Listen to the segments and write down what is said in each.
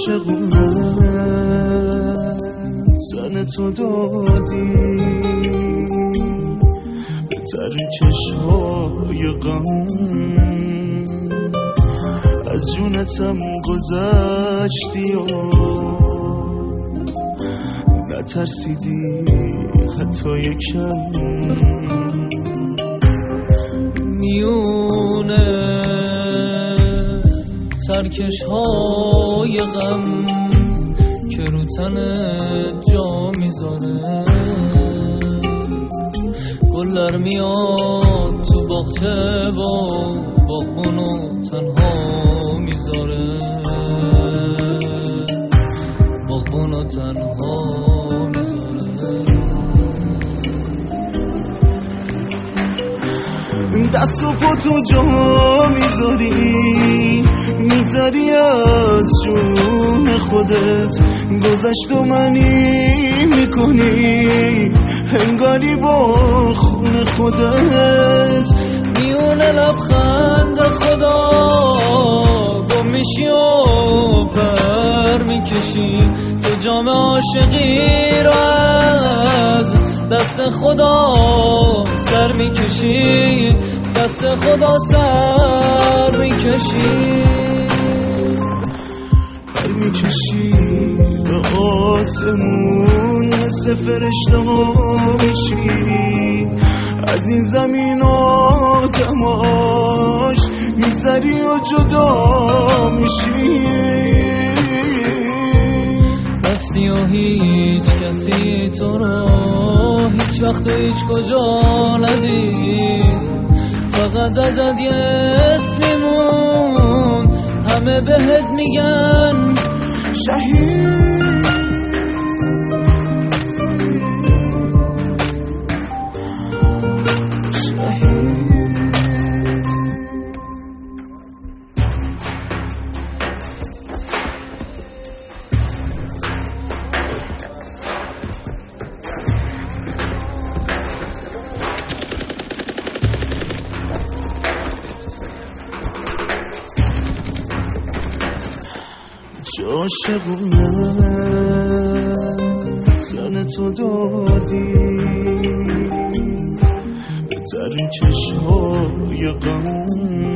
عاشقونه زن تو دادی به تر چشمای غم از جونتم گذشتی و نترسیدی حتی یکم میونه سرکش های غم که رو تن جا میذاره گلر میاد تو باغچه با باغبونو تنها میذاره باغبونو تنها میذاره دست و پا تو جا میذاری از جون خودت گذشت و منی میکنی انگاری با خون خودت میونه لبخند خدا گم میشی و پر میکشی تو جام عاشقی رو از دست خدا سر میکشی دست خدا سر میکشی پر میکشی به آسمون مثل فرشته ها میشی از این زمین آدماش میذاری و جدا میشی رفتی و هیچ کسی تو رو هیچ وقت و هیچ کجا ندید فقط ازت یه اسمی مون همه بهت میگن شهید عاشقونه زن تو دادی به تر چشمای غم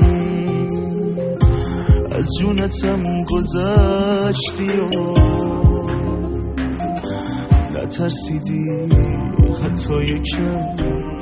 از جونتم گذشتی و نترسیدی حتی یکم